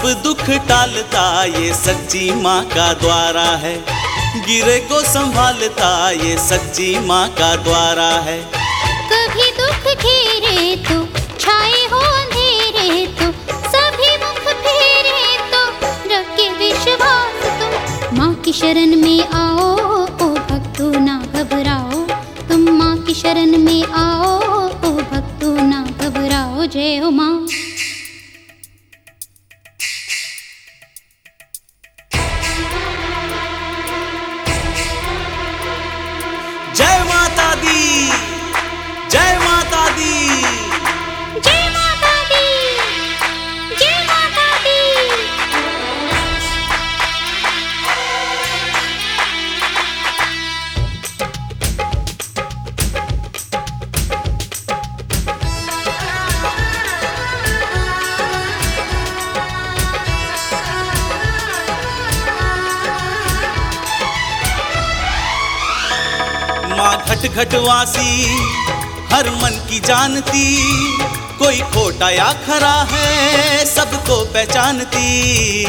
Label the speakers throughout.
Speaker 1: दुख टालता ये सच्ची माँ का द्वारा है। गिरे को संभालता ये सच्ची माँ का द्वारा है।
Speaker 2: कभी दुख घेरे तो छाए हो अंधेरे तो सभी मुख फेरे तो रखे विश्वास तुम माँ की शरण में आओ। ओ भक्तों ना घबराओ, तुम माँ की शरण में आओ। ओ भक्तों ना घबराओ। जय हो माँ।
Speaker 1: जय माता दी, जय माता दी,
Speaker 2: जय माता दी, जय माता दी।
Speaker 1: माँ घट घटवासी हर मन की जानती, कोई खोटा या खरा है सबको पहचानती।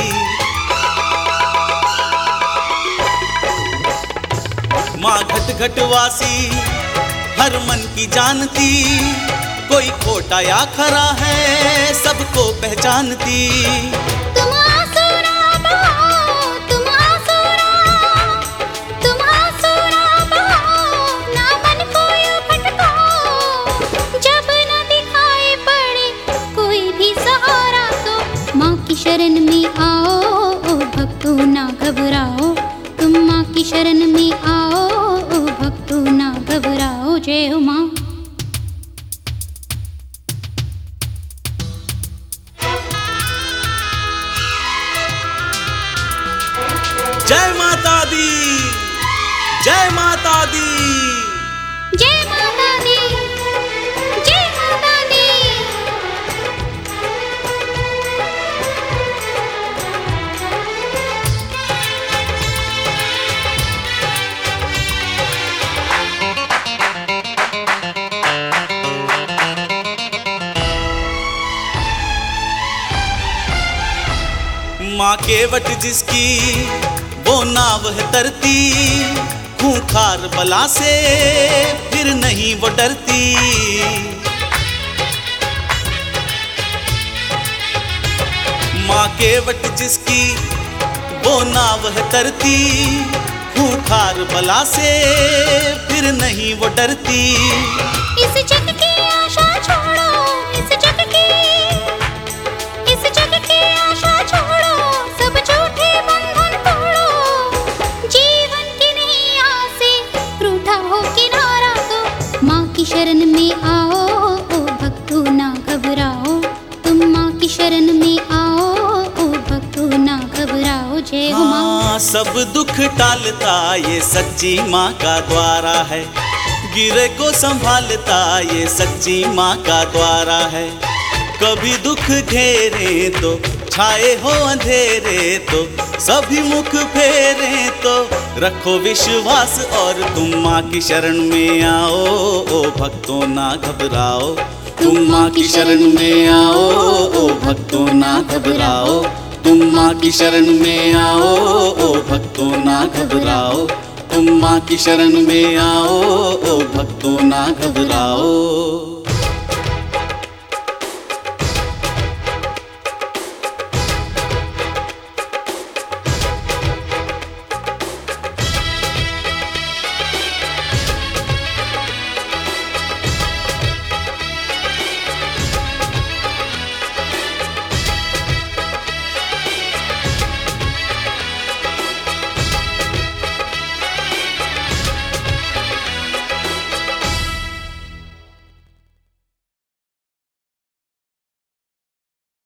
Speaker 1: माँ घट घटवासी हर मन की जानती, कोई खोटा या खरा है सबको पहचानती।
Speaker 2: तुम आसुरा बहो, तुम आसुरा, तुम आसुरा बहो, ना मन को यूं भटकाओ। जब न दिखाई पड़े कोई भी सहारा तो माँ की शरण में आओ। ओ भक्तों ना घबराओ, तुम माँ की शरण में आओ। ओ भक्तों ना घबराओ। जय हो माँ।
Speaker 1: जय माता दी, जय माता दी,
Speaker 2: जय माता दी, जय माता दी।
Speaker 1: माँ केवट जिसकी वो नाव है तरती, खूंखार बला से फिर नहीं वो डरती। माँ केवट जिसकी वो नाव है तरती, खूंखार बला से फिर नहीं वो डरती।
Speaker 2: इस जग की आशा छोड़ो, इस जग की आशा छोड़ो, सब झूठे बंधन तोड़ो। जीवन की नैया से रूठा हो किनारा तो माँ की शरण में आओ। ओ भक्तों ना घबराओ, तुम माँ की शरण में आओ। ओ भक्तों ना घबराओ। जय हो माँ।
Speaker 1: हाँ, सब दुख टालता ये सच्ची माँ का द्वारा है। गिरे को संभालता ये सच्ची माँ का द्वारा है। कभी दुख घेरे तो छाए हो अंधेरे तो सभी मुख फेरे तो रखो विश्वास और तुम माँ की शरण में आओ। ओ भक्तों ना घबराओ, तुम माँ की शरण में आओ। ओ भक्तों ना घबराओ, तुम माँ की शरण में आओ। ओ भक्तों ना घबराओ, तुम माँ की शरण में आओ। ओ भक्तों ना घबराओ।